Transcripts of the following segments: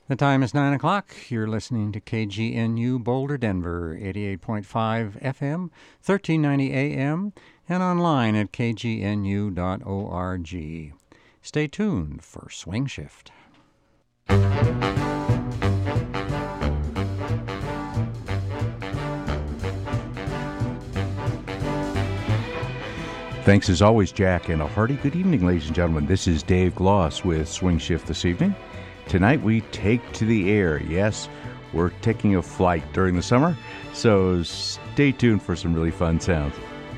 The time is 9 o'clock. You're listening to KGNU Boulder, Denver, 88.5 FM, 1390 AM, and online at kgnu.org. Stay tuned for Swing Shift. Thanks as always, Jack, and a hearty good evening, ladies and gentlemen. This is Dave Gloss with Swing Shift this evening. Tonight we take to the air. Yes, we're taking a flight during the summer, so stay tuned for some really fun sounds.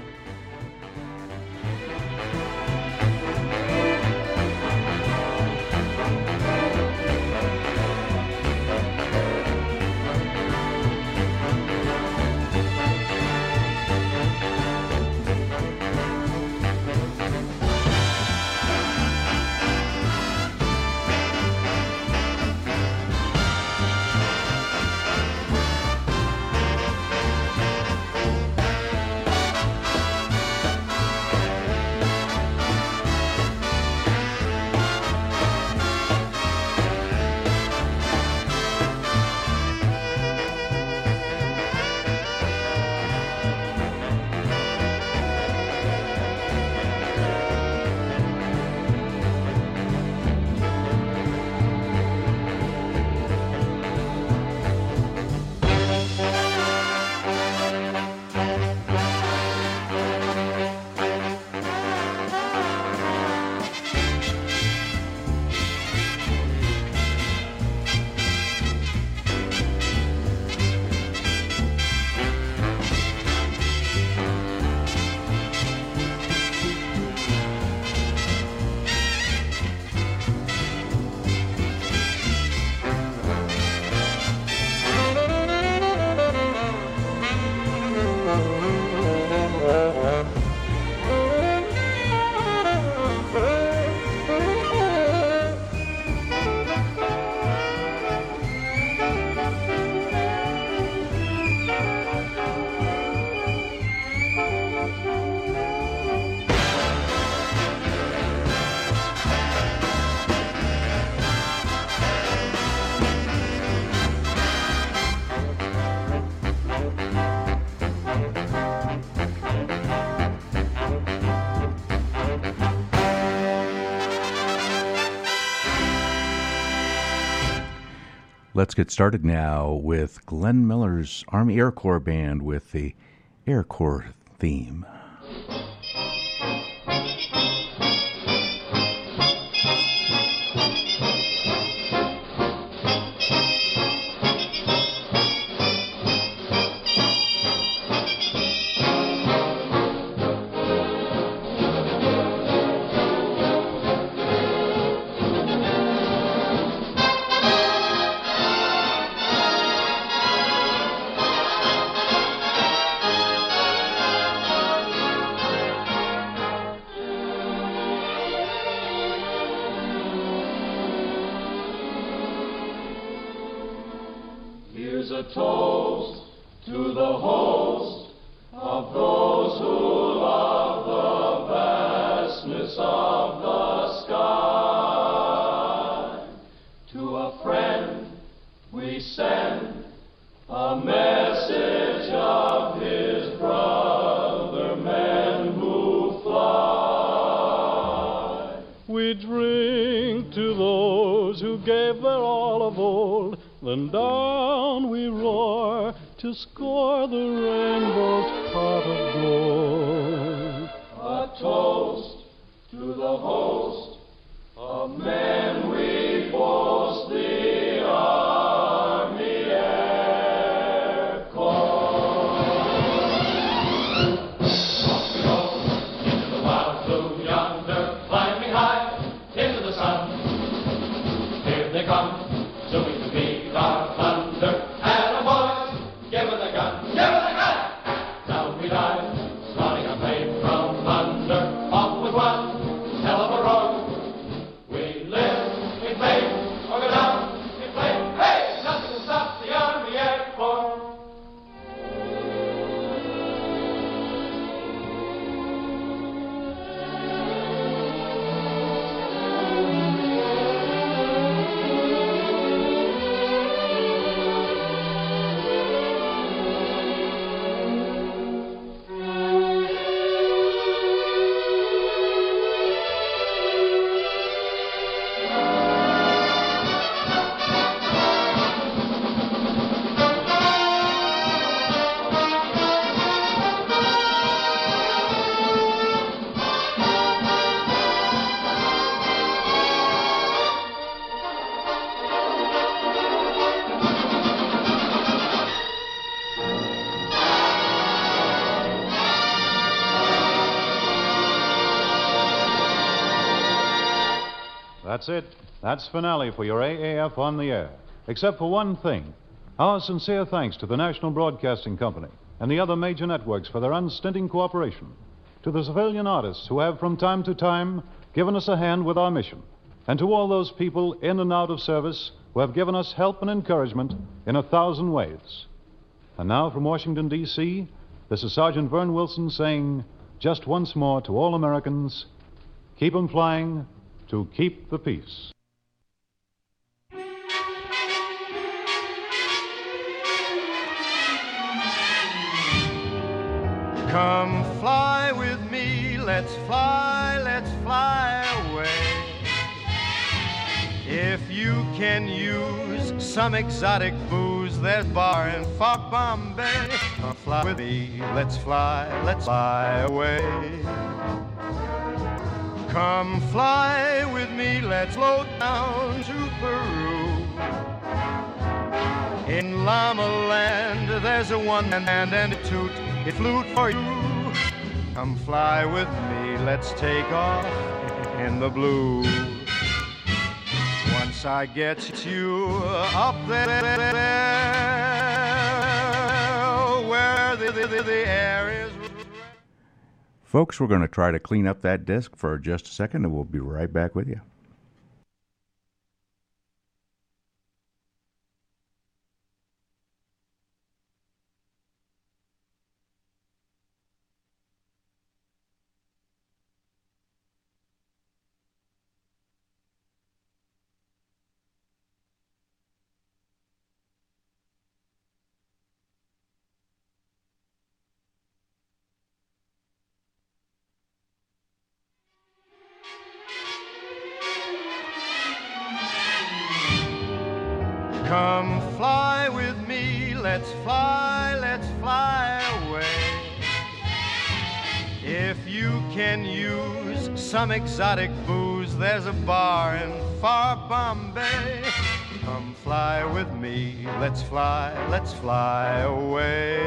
Let's get started now with Glenn Miller's Army Air Corps Band with the Air Corps theme. Hell of a road we live. That's it. That's finale for your AAF on the air. Except for one thing. Our sincere thanks to the National Broadcasting Company and the other major networks for their unstinting cooperation. To the civilian artists who have from time to time given us a hand with our mission. And to all those people in and out of service who have given us help and encouragement in 1,000 ways. And now from Washington, D.C., this is Sergeant Vern Wilson saying just once more to all Americans, keep 'em flying to keep the peace. Come fly with me, let's fly away. If you can use some exotic booze, there's bar in far Bombay. Come fly with me, let's fly away. Come fly with me, let's float down to Peru. In Llama Land, there's a one-man band and a toot, it flute for you. Come fly with me, let's take off in the blue. Once I get you up there, where the air is. Folks, we're going to try to clean up that disc for just a second, and we'll be right back with you. Come fly with me, let's fly away. If you can use some exotic booze, there's a bar in far Bombay. Come fly with me, let's fly away.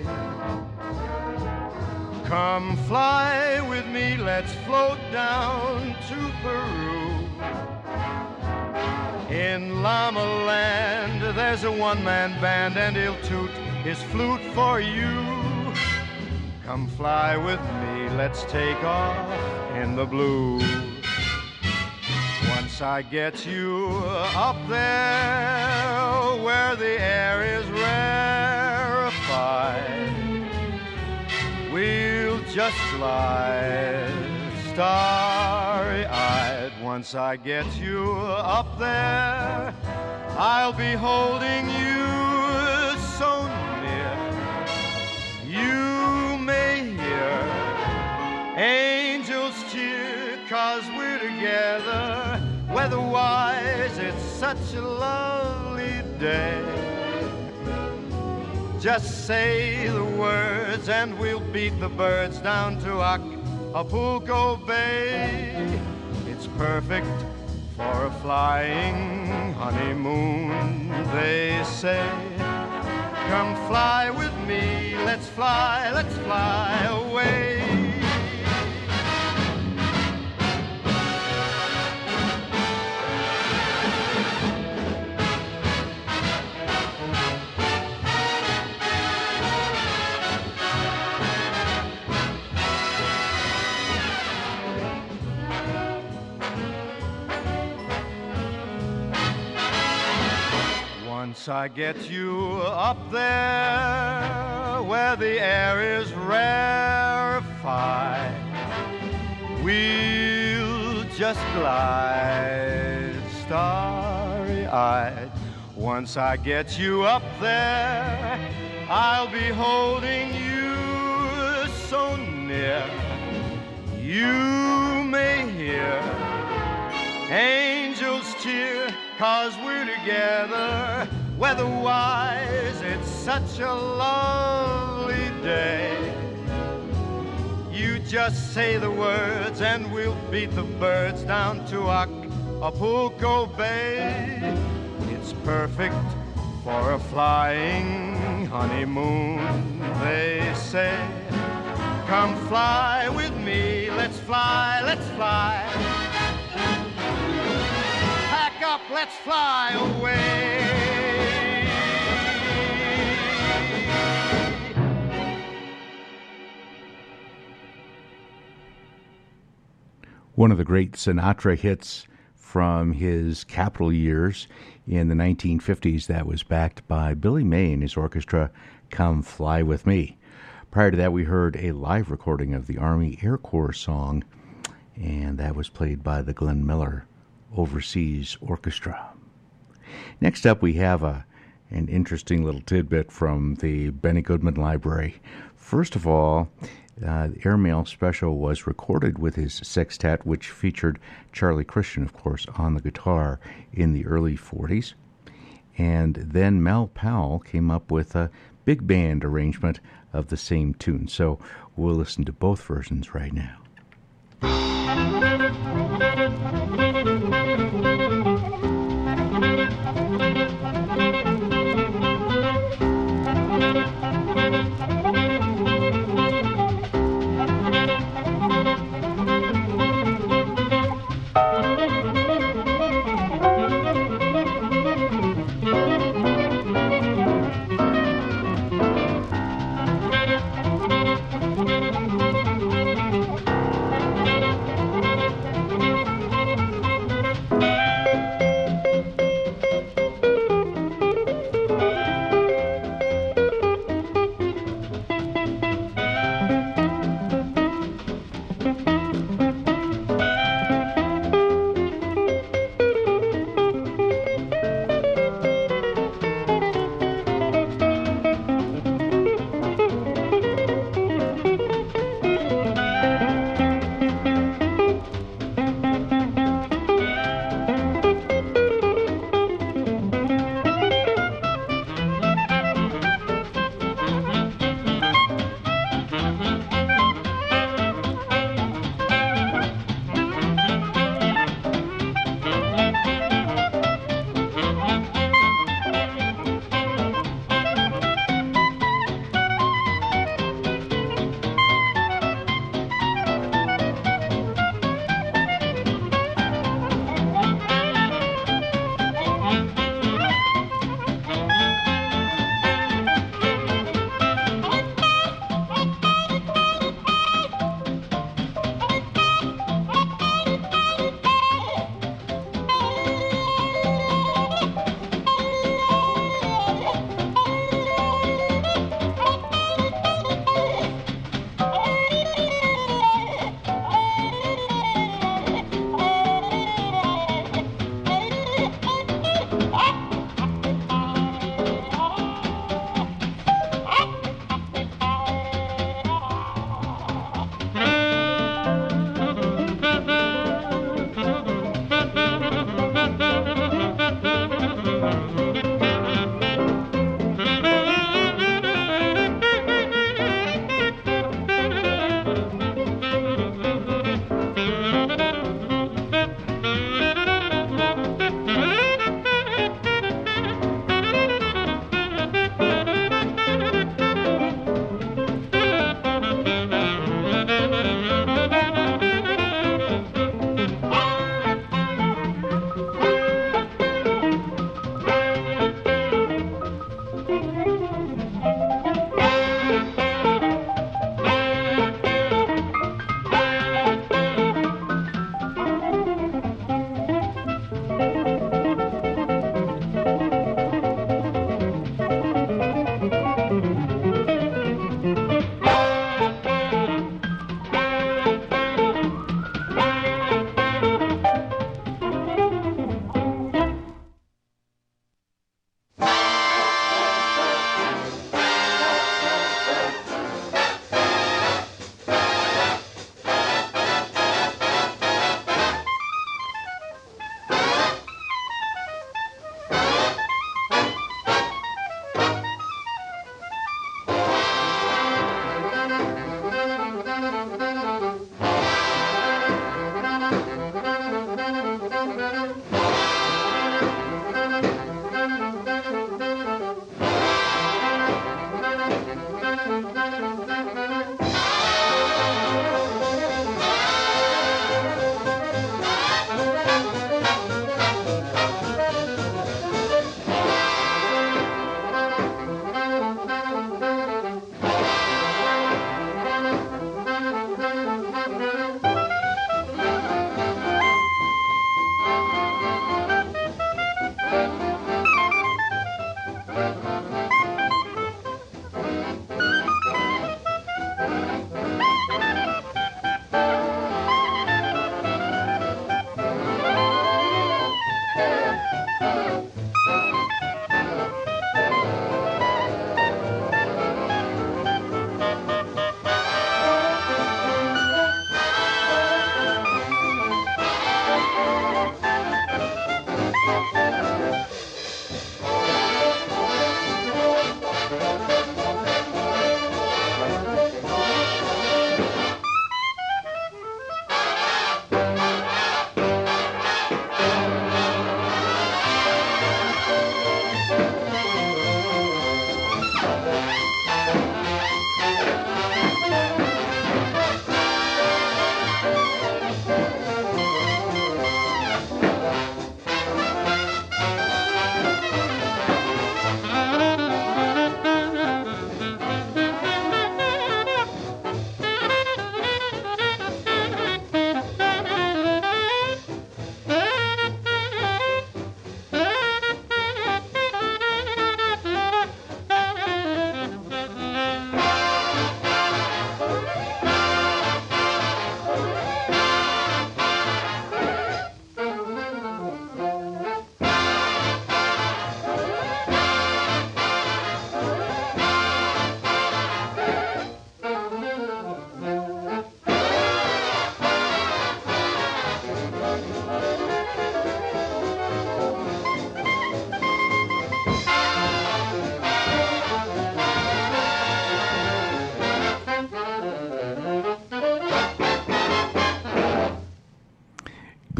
Come fly with me, let's float down to Peru. In Llama Land, there's a one-man band and he'll toot his flute for you. Come fly with me, let's take off in the blue. Once I get you up there, where the air is rarefied, we'll just glide starry-eyed. Once I get you up there, I'll be holding you so near. You may hear angels cheer, 'cause we're together. Weather-wise, it's such a lovely day. Just say the words and we'll beat the birds down to Acapulco Bay. It's perfect for a flying honeymoon, they say. Come fly with me, let's fly away. Once I get you up there, where the air is rarefied, we'll just glide starry-eyed. Once I get you up there, I'll be holding you so near. You may hear angels cheer, 'cause we're together. Weather-wise, it's such a lovely day. You just say the words and we'll beat the birds down to Acapulco Bay. It's perfect for a flying honeymoon, they say. Come fly with me, let's fly. let's fly away. One of the great Sinatra hits from his Capitol years in the 1950s that was backed by Billy May and his orchestra, Come Fly With Me. Prior to that, we heard a live recording of the Army Air Corps song, and that was played by the Glenn Miller Overseas Orchestra. Next up, we have an interesting little tidbit from the Benny Goodman Library. First of all, the Airmail Special was recorded with his sextet, which featured Charlie Christian, of course, on the guitar in the early 40s. And then Mel Powell came up with a big band arrangement of the same tune. So we'll listen to both versions right now.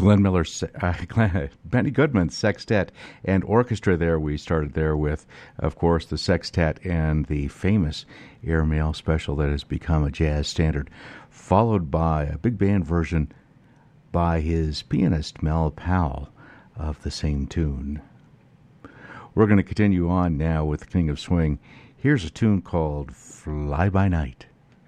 Benny Goodman Sextet and Orchestra there. We started there with, of course, the sextet and the famous Airmail special that has become a jazz standard, followed by a big band version by his pianist Mel Powell of the same tune. We're going to continue on now with the King of Swing. Here's a tune called Fly By Night.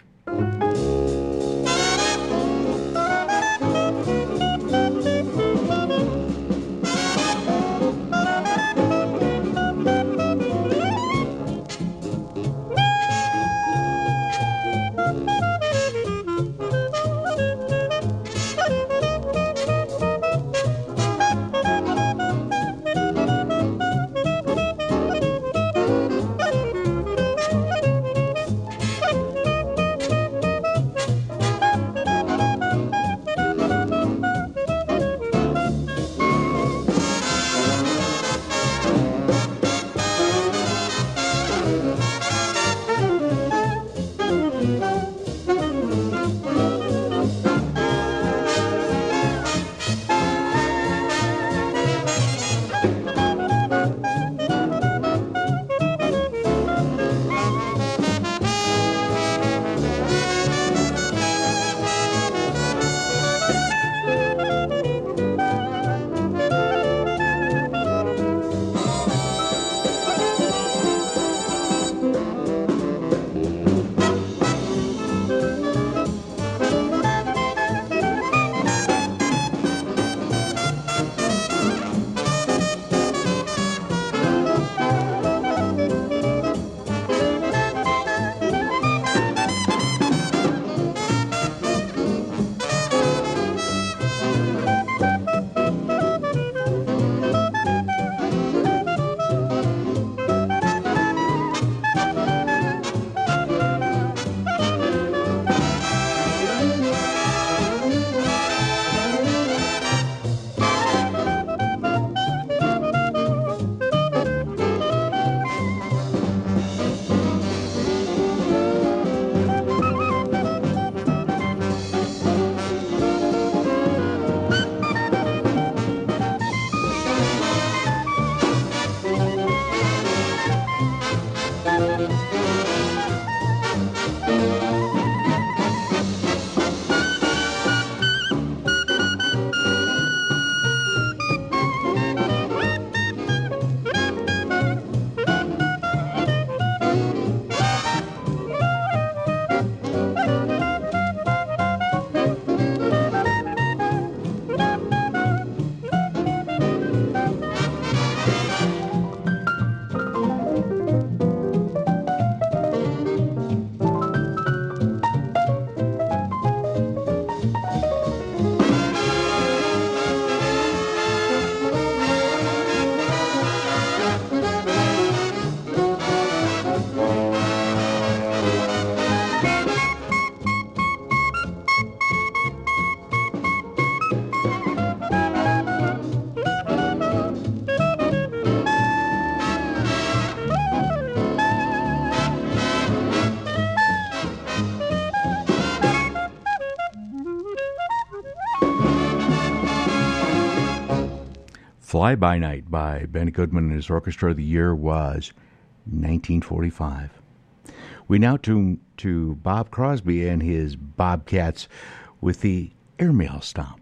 Fly By Night by Benny Goodman and his orchestra. The year was 1945. We now tune to Bob Crosby and his Bobcats with the Airmail Stomp.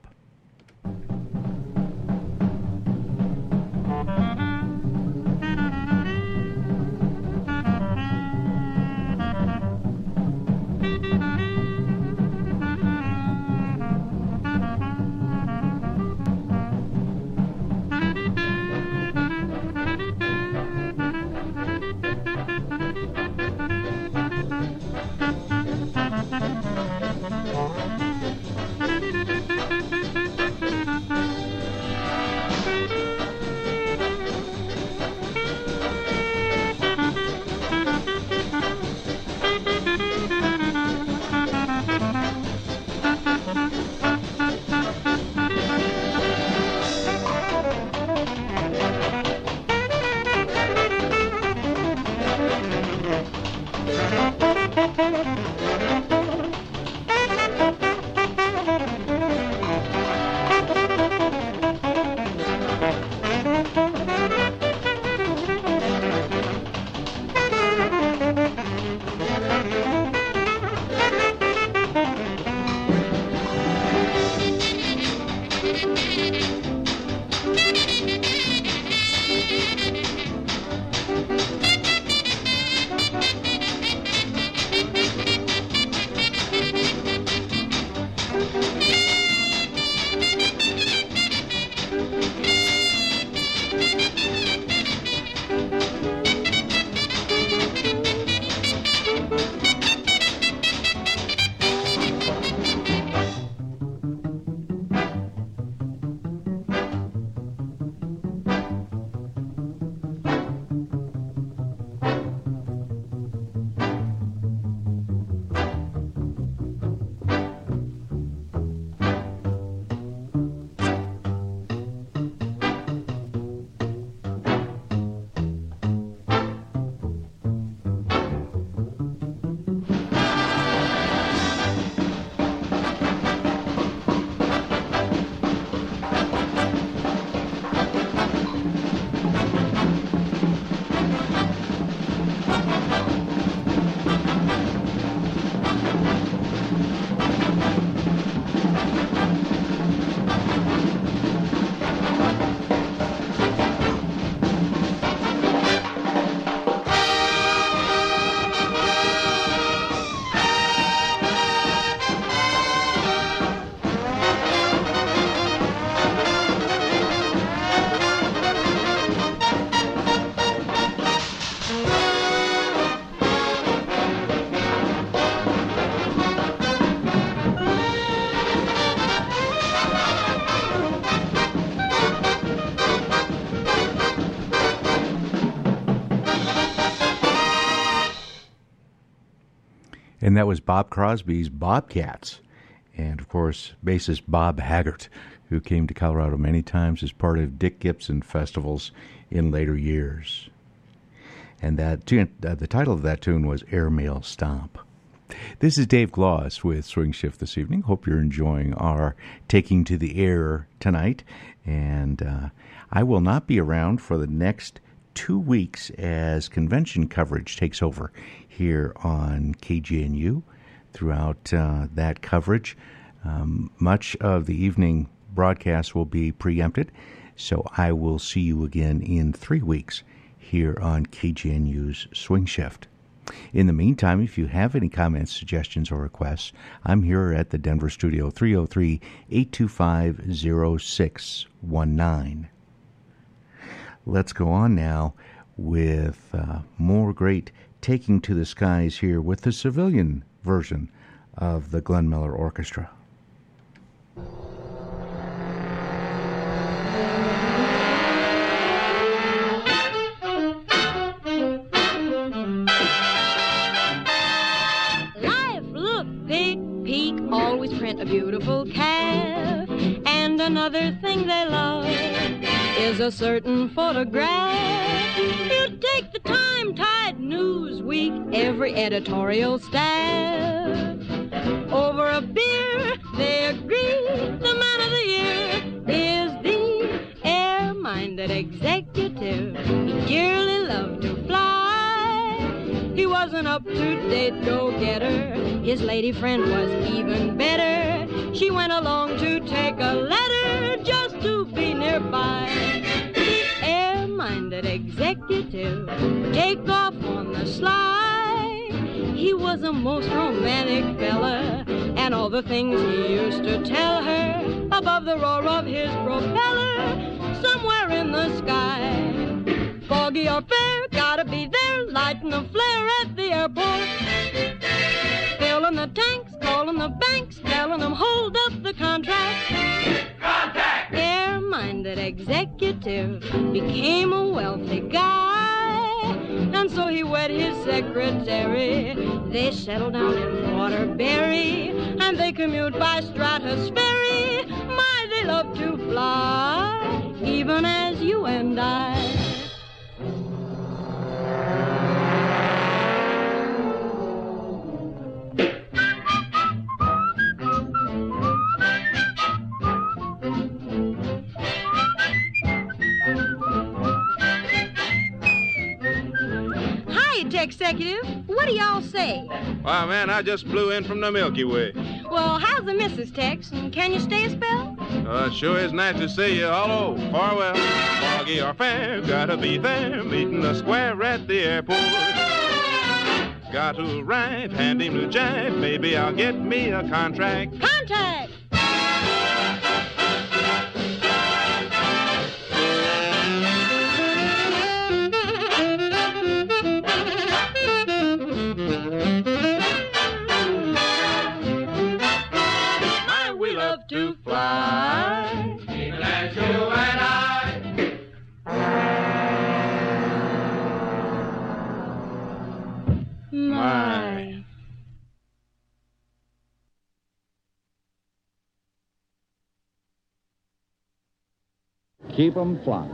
And that was Bob Crosby's Bobcats. And, of course, bassist Bob Haggart, who came to Colorado many times as part of Dick Gibson festivals in later years. And that the title of that tune was Airmail Stomp. This is Dave Gloss with Swing Shift this evening. Hope you're enjoying our Taking to the Air tonight. And I will not be around for the next 2 weeks as convention coverage takes over here on KGNU. Throughout that coverage, much of the evening broadcast will be preempted, so I will see you again in 3 weeks here on KGNU's Swing Shift. In the meantime, if you have any comments, suggestions, or requests, I'm here at the Denver studio, 303-825-0619. Let's go on now with more great Taking to the Skies here with the civilian version of the Glenn Miller Orchestra. Life, look, pig, peak, always print a beautiful calf. And another thing they love is a certain photograph. You take the Time, Tide, Newsweek, every editorial staff. Over a beer, they agree the man of the year is the air-minded executive. He dearly loved to fly. He was an up-to-date go-getter. His lady friend was even better. She went along to take a letter just to be nearby. The air-minded executive would take off on the sly. He was a most romantic fella, and all the things he used to tell her above the roar of his propeller, somewhere in the sky. Foggy or fair, gotta be there, lighting a flare at the airport. Filling the tanks, calling the banks, telling them hold up the contract. Contact! Air-minded executive became a wealthy guy, and so he wed his secretary. They settled down in Waterbury, and they commute by Stratusferry. My, they love to fly, even as you and I. Executive, what do y'all say? Why, man, I just flew in from the Milky Way. Well, how's the missus, Tex? And can you stay a spell? It sure is nice to see you. Hello, farewell. Foggy or fair, gotta be there, meeting the square at the airport. Got to ride, hand him to jive, maybe I'll get me a contract. Contact! To fly, even as you and I. My. Keep 'em flying.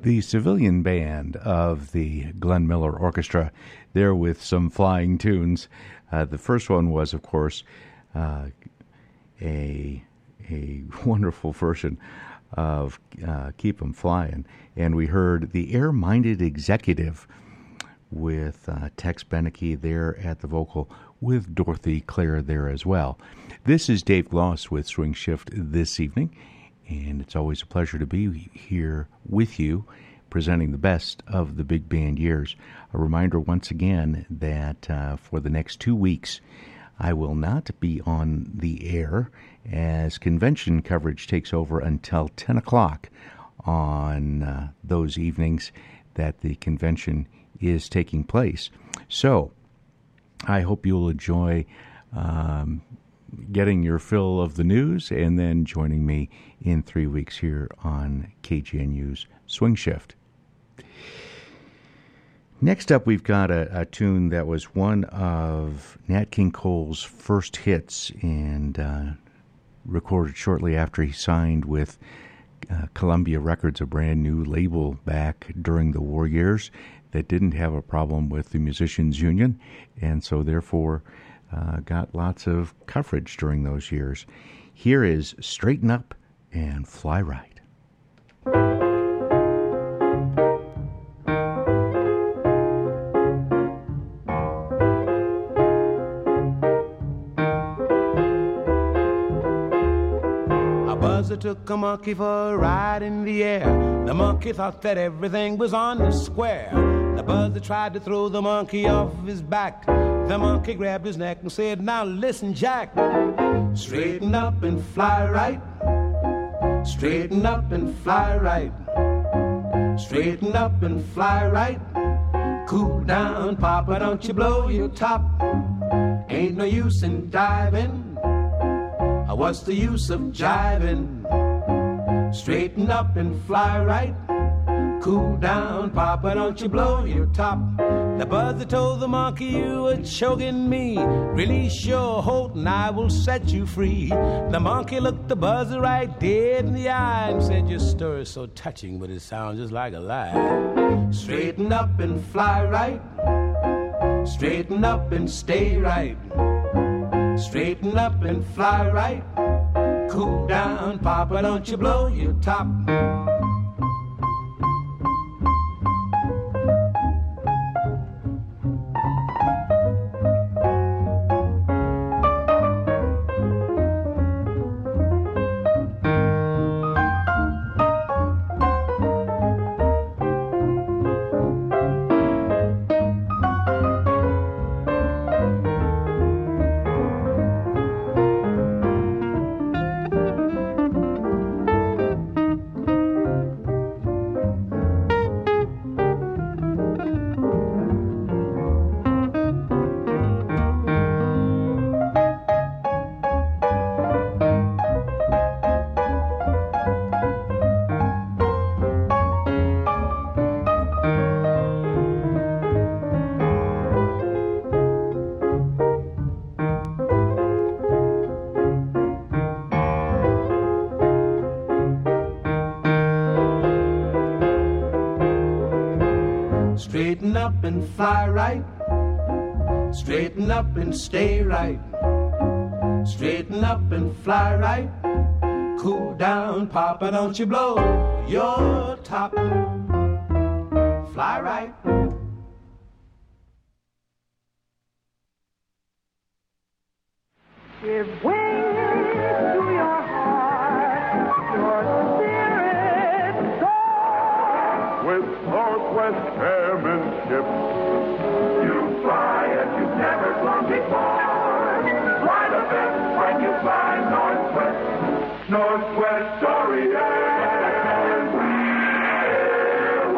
The civilian band of the Glenn Miller Orchestra, there with some flying tunes. The first one was, of course, a wonderful version of Keep 'Em Flying. And we heard The Air-Minded Executive with Tex Beneke there at the vocal, with Dorothy Clare there as well. This is Dave Gloss with Swing Shift this evening, and it's always a pleasure to be here with you, presenting the best of the big band years. A reminder once again that for the next 2 weeks, I will not be on the air as convention coverage takes over until 10 o'clock on those evenings that the convention is taking place. So I hope you'll enjoy getting your fill of the news and then joining me in 3 weeks here on KGNU's Swing Shift. Next up, we've got a tune that was one of Nat King Cole's first hits and recorded shortly after he signed with Columbia Records, a brand new label back during the war years that didn't have a problem with the Musicians Union, and so therefore got lots of coverage during those years. Here is Straighten Up and Fly Right. Took a monkey for a ride in the air. The monkey thought that everything was on the square. The buzzer tried to throw the monkey off his back. The monkey grabbed his neck and said, "Now listen, Jack. Straighten up and fly right. Straighten up and fly right. Straighten up and fly right. Cool down, Papa, don't you blow your top. Ain't no use in diving. What's the use of jiving? Straighten up and fly right. Cool down, Papa, don't you blow your top." The buzzer told the monkey, "You are choking me. Release your hold and I will set you free." The monkey looked the buzzer right dead in the eye and said, "Your story's so touching, but it sounds just like a lie. Straighten up and fly right. Straighten up and stay right. Straighten up and fly right. Cool down, Papa, don't you blow your top." Straighten up and fly right. Straighten up and stay right. Straighten up and fly right. Cool down, Papa, don't you blow your top. Fly right. Give wings to your heart, your spirit soar. With Northwest Airmanship, you fly as you've never flown before. Fly the best when you fly Northwest. Northwest Orient, we'll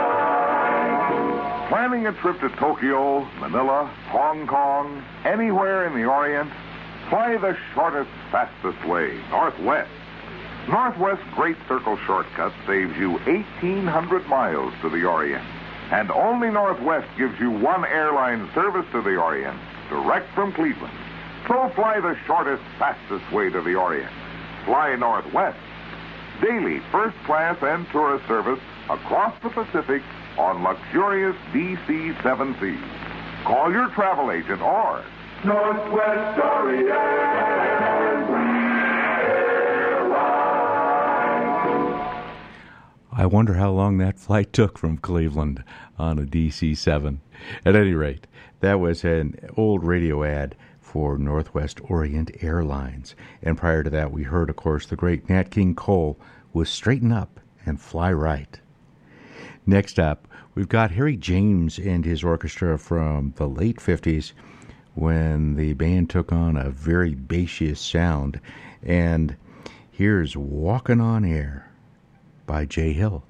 fly. Planning a trip to Tokyo, Manila, Hong Kong, anywhere in the Orient? Fly the shortest, fastest way, Northwest. Northwest's Great Circle Shortcut saves you 1,800 miles to the Orient. And only Northwest gives you one airline service to the Orient, direct from Cleveland. So fly the shortest, fastest way to the Orient. Fly Northwest. Daily first class and tourist service across the Pacific on luxurious DC-7Cs. Call your travel agent or Northwest Orient Airlines. I wonder how long that flight took from Cleveland on a DC-7. At any rate, that was an old radio ad for Northwest Orient Airlines. And prior to that, we heard, of course, the great Nat King Cole with Straighten Up and Fly Right. Next up, we've got Harry James and his orchestra from the late 50s when the band took on a very bassiest sound. And here's Walkin' on Air by Jay Hill.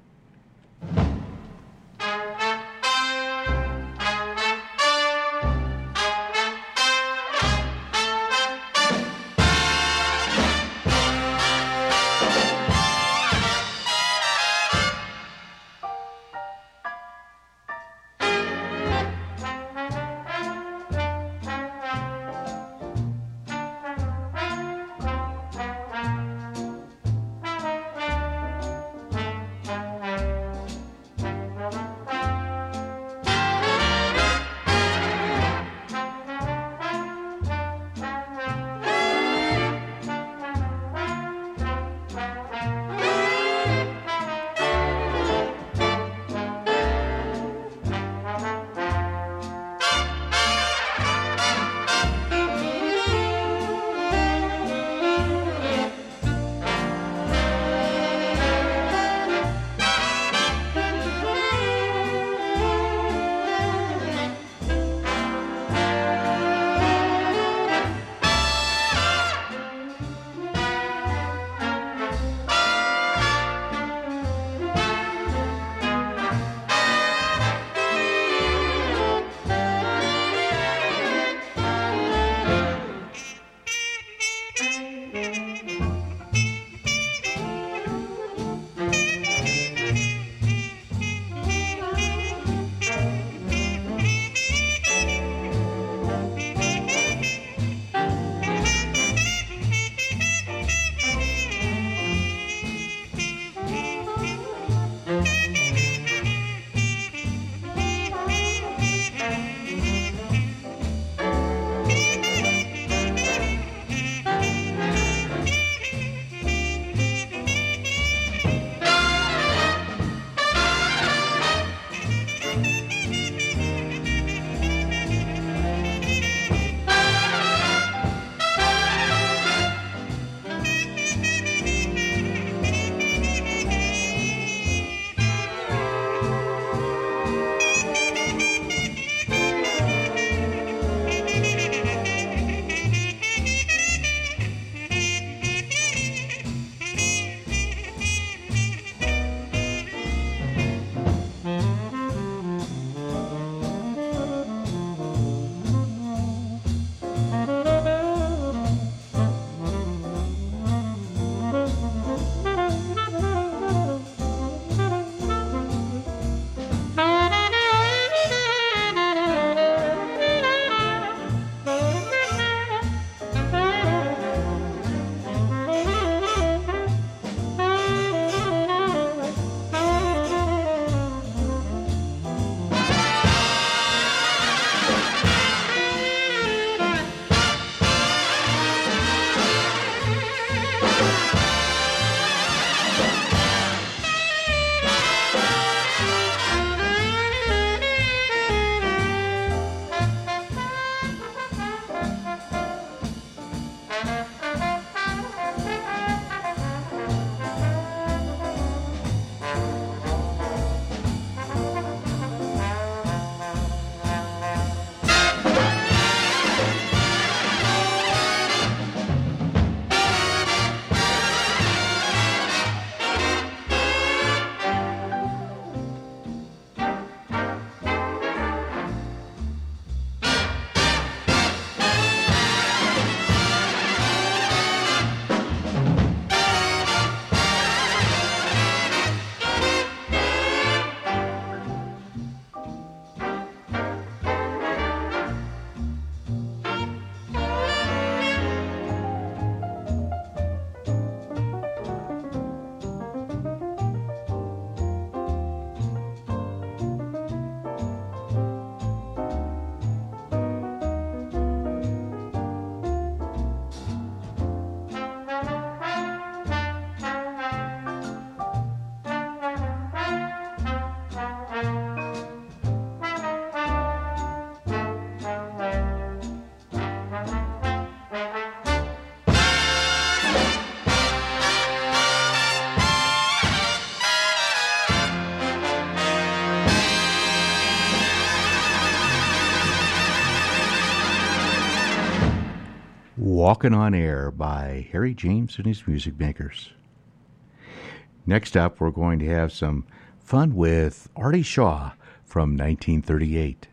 Walkin' on Air by Harry James and his Music Makers. Next up, we're going to have some fun with Artie Shaw from 1938.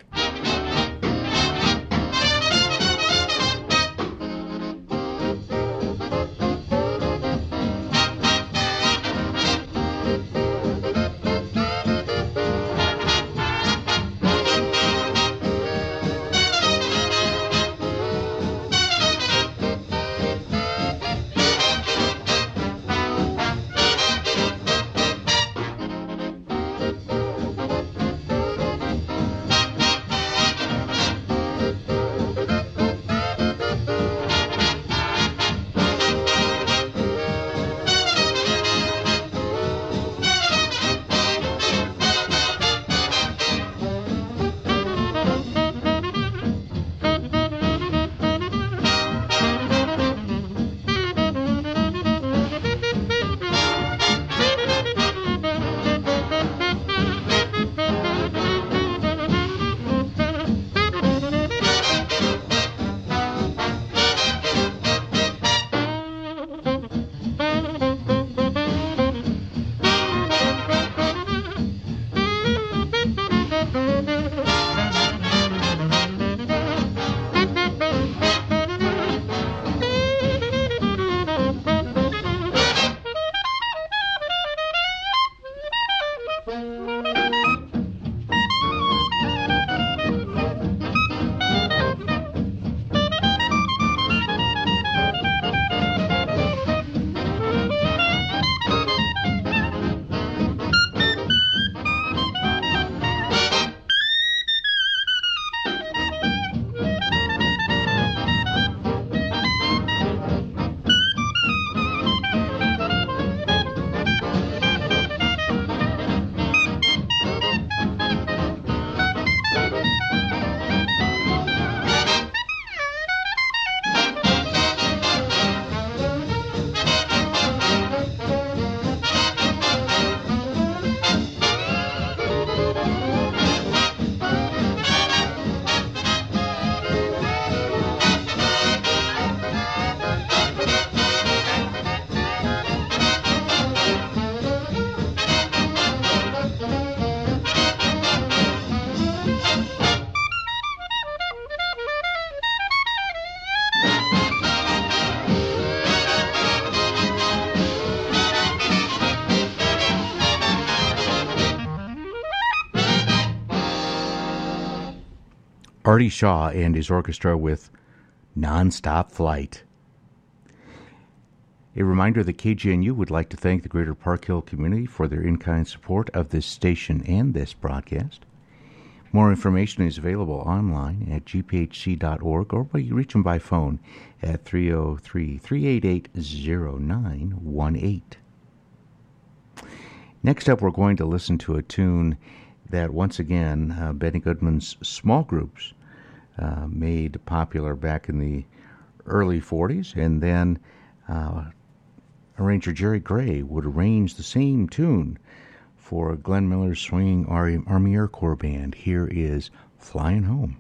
Artie Shaw and his orchestra with Non-Stop Flight. A reminder that KGNU would like to thank the Greater Park Hill community for their in-kind support of this station and this broadcast. More information is available online at gphc.org, or you reach them by phone at 303-388-0918. Next up, we're going to listen to a tune that, once again, Benny Goodman's small groups made popular back in the early 40s, and then arranger Jerry Gray would arrange the same tune for Glenn Miller's Swinging Army Air Corps Band. Here is Flying Home.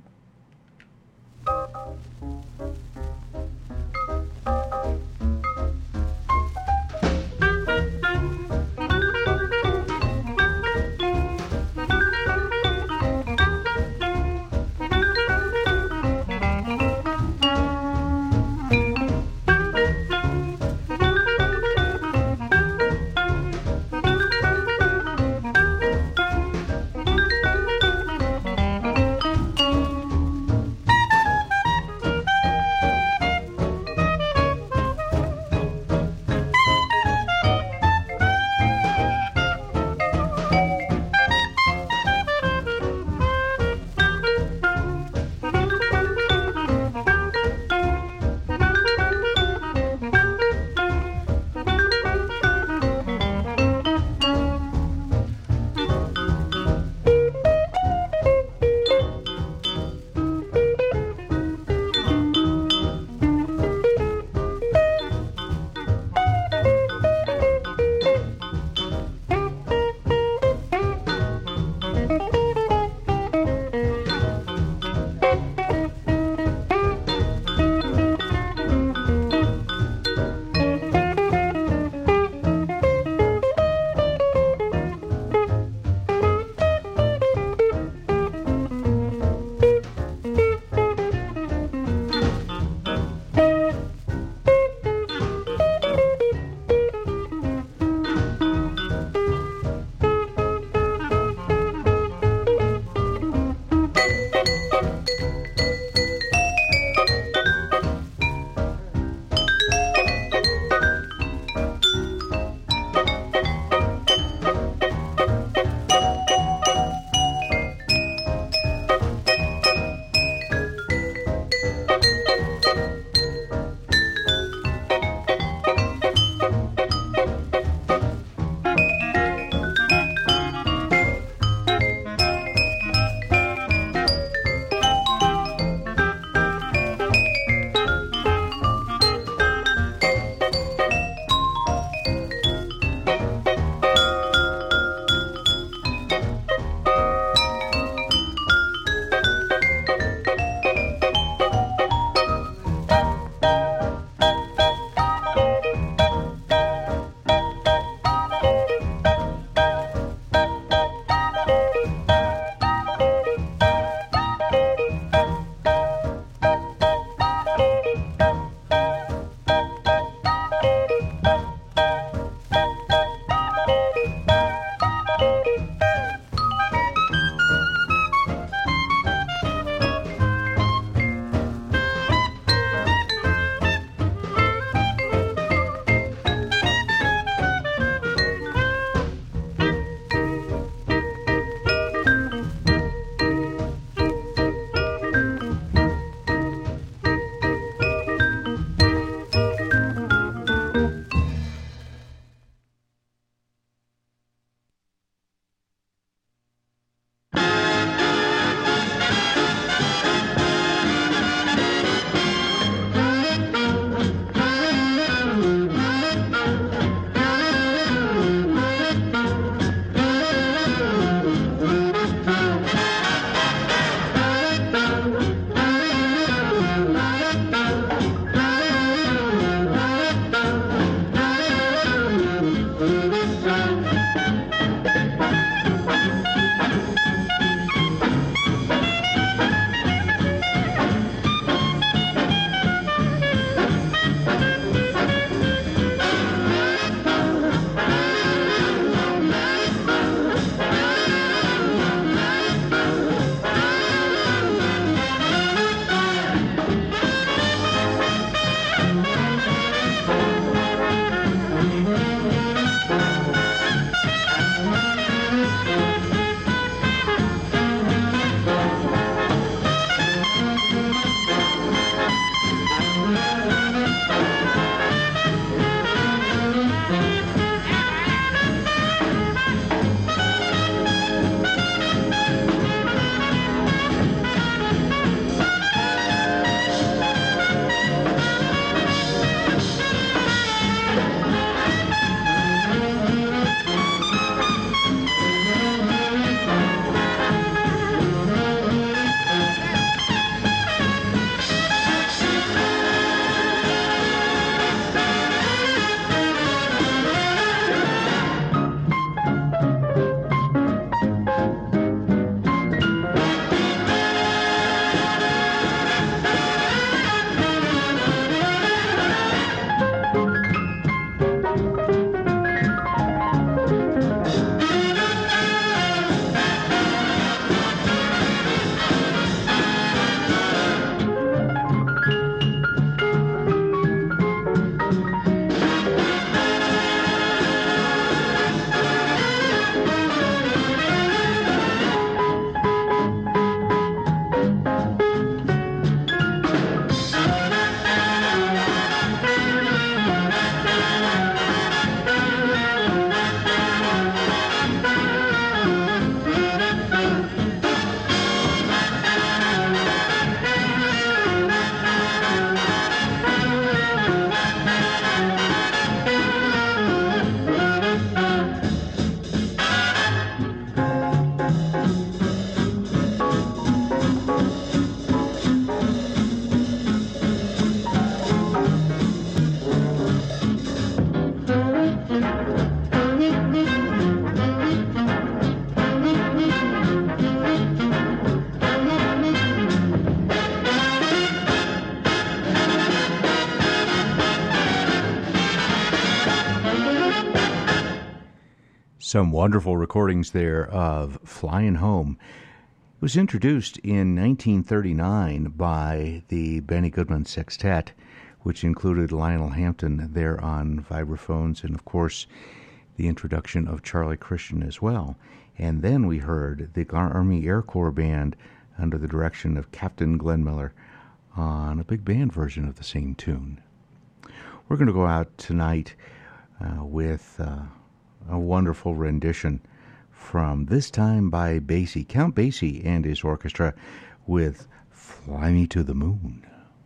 Some wonderful recordings there of Flying Home. It was introduced in 1939 by the Benny Goodman Sextet, which included Lionel Hampton there on vibraphones, and of course the introduction of Charlie Christian as well. And then we heard the Army Air Corps Band under the direction of Captain Glenn Miller on a big band version of the same tune. We're going to go out tonight with a wonderful rendition from this time by Basie, Count Basie and his orchestra, with Fly Me to the Moon.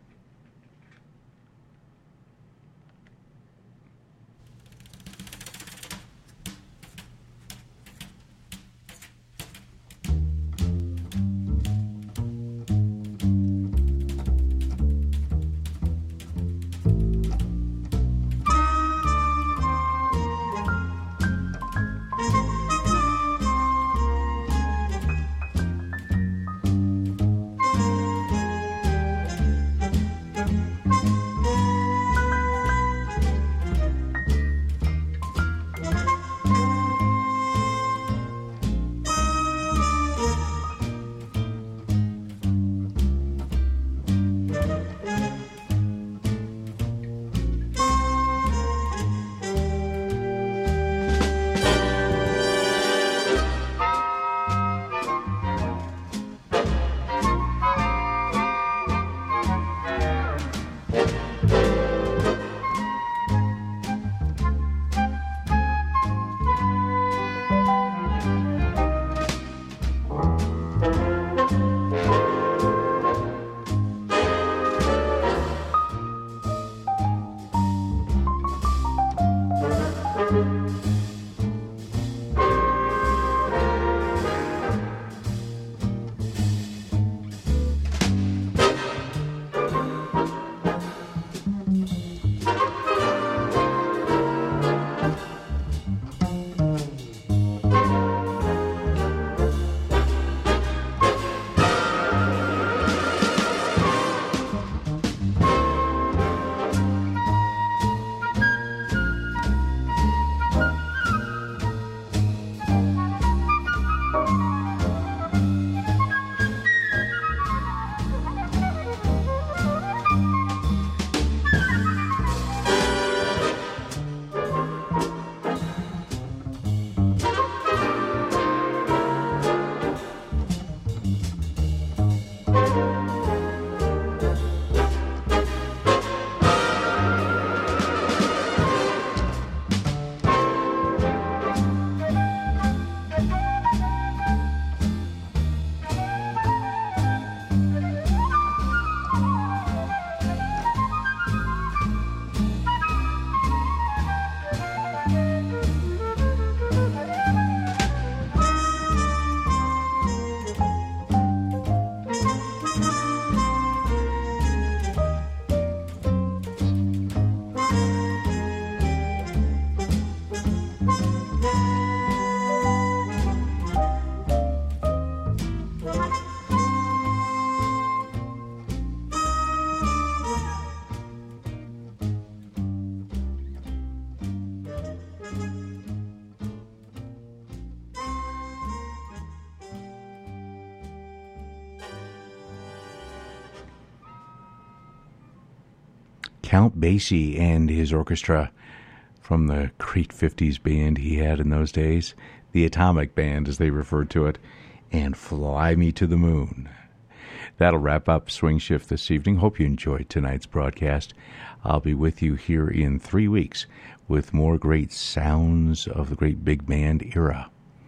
Count Basie and his orchestra from the great 50s band he had in those days, the Atomic Band as they referred to it, and Fly Me to the Moon. That'll wrap up Swing Shift this evening. Hope you enjoyed tonight's broadcast. I'll be with you here in 3 weeks with more great sounds of the great big band era.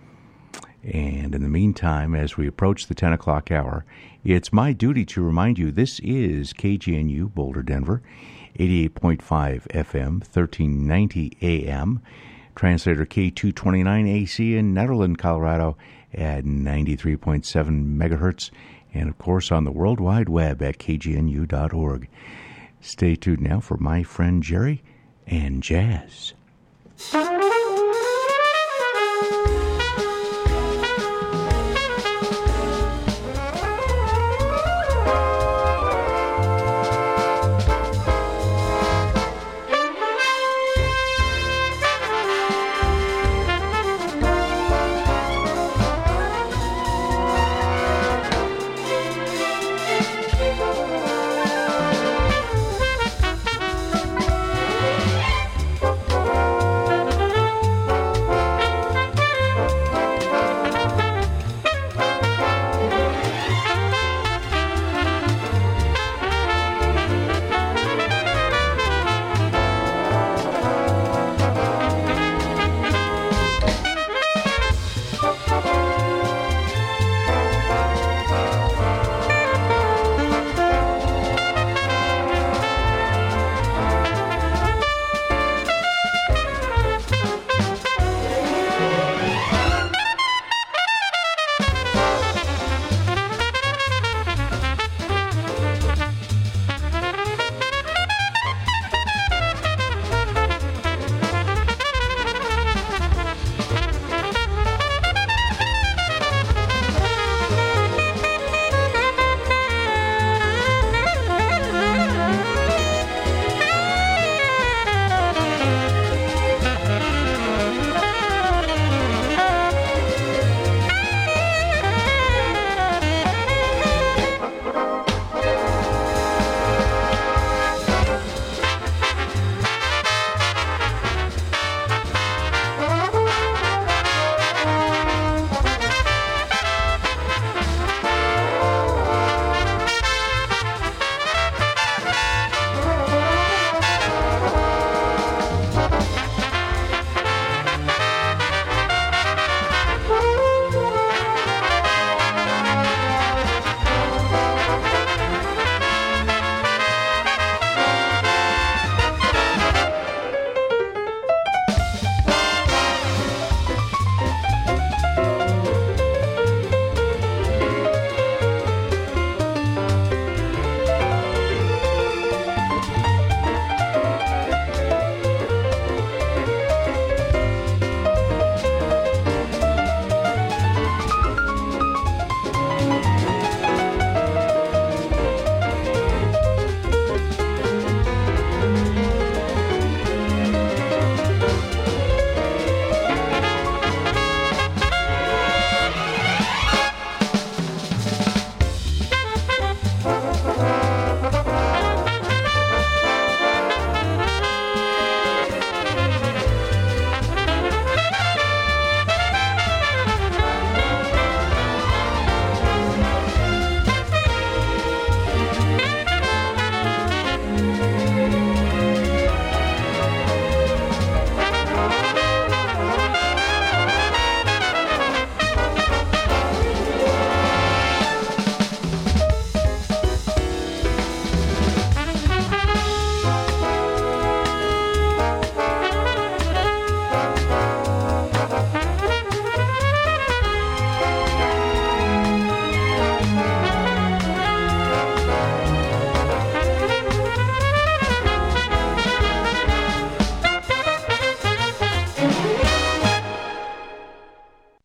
And in the meantime, as we approach the 10 o'clock hour, it's my duty to remind you this is KGNU Boulder, Denver, 88.5 FM, 1390 AM, translator K229 AC in Nederland, Colorado at 93.7 megahertz, and of course on the World Wide Web at kgnu.org. Stay tuned now for My Friend Jerry and Jazz.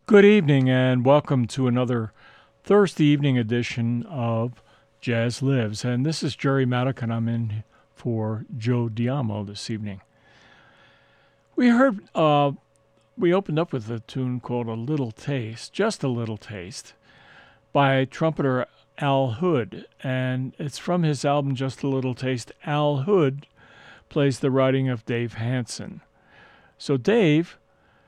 Good evening and welcome to another Thursday evening edition of Jazz Lives. And this is Jerry Maddock and I'm in for Joe Diamo this evening. We opened up with a tune called A Little Taste, Just a Little Taste, by trumpeter Al Hood. And it's from his album Just a Little Taste. Al Hood plays the writing of Dave Hansen. So Dave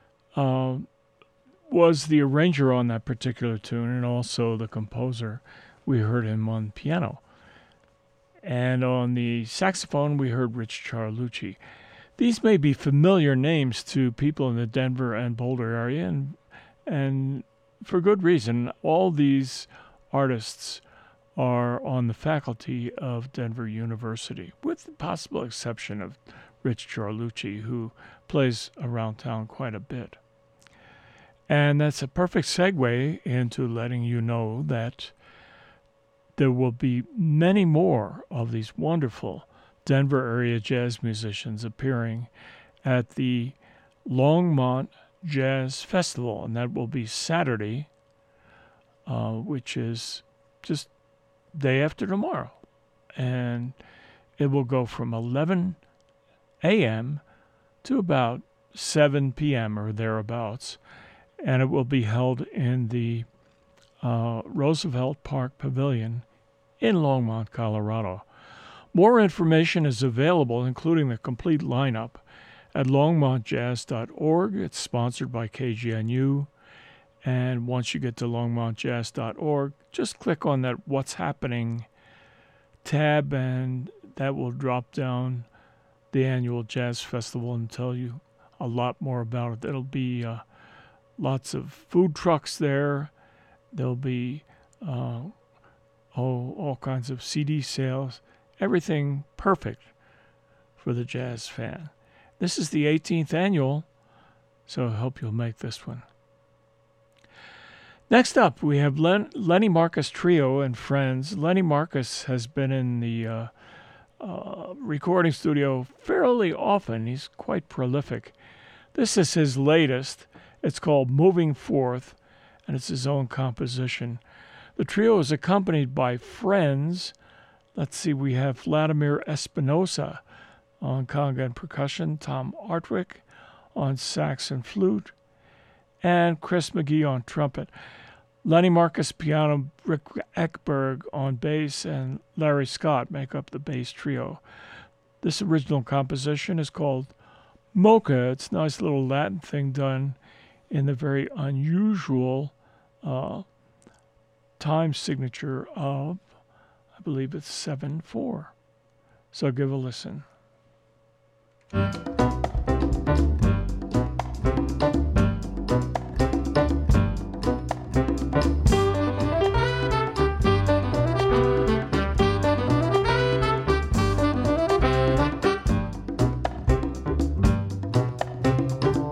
was the arranger on that particular tune and also the composer. We heard him on piano. And on the saxophone, we heard Rich Charlucci. These may be familiar names to people in the Denver and Boulder area, and for good reason. All these artists are on the faculty of Denver University, with the possible exception of Rich Charlucci, who plays around town quite a bit. And that's a perfect segue into letting you know that there will be many more of these wonderful Denver area jazz musicians appearing at the Longmont Jazz Festival, and that will be Saturday, which is just day after tomorrow. And it will go from 11 a.m. to about 7 p.m. or thereabouts. And it will be held in the Roosevelt Park Pavilion in Longmont, Colorado. More information is available, including the complete lineup, at longmontjazz.org. It's sponsored by KGNU. And once you get to longmontjazz.org, just click on that What's Happening tab, and that will drop down the annual Jazz Festival and tell you a lot more about it. It'll be lots of food trucks there. There'll be all kinds of CD sales. Everything perfect for the jazz fan. This is the 18th annual, so I hope you'll make this one. Next up, we have Lenny Marcus Trio and Friends. Lenny Marcus has been in the recording studio fairly often. He's quite prolific. This is his latest. It's called Moving Forth, and it's his own composition. The trio is accompanied by friends. Let's see, we have Vladimir Espinosa on conga and percussion, Tom Artwick on sax and flute, and Chris McGee on trumpet. Lenny Marcus piano, Rick Ekberg on bass, and Larry Scott make up the bass trio. This original composition is called Mocha. It's a nice little Latin thing done in the very unusual time signature of, I believe it's 7/4. So give a listen.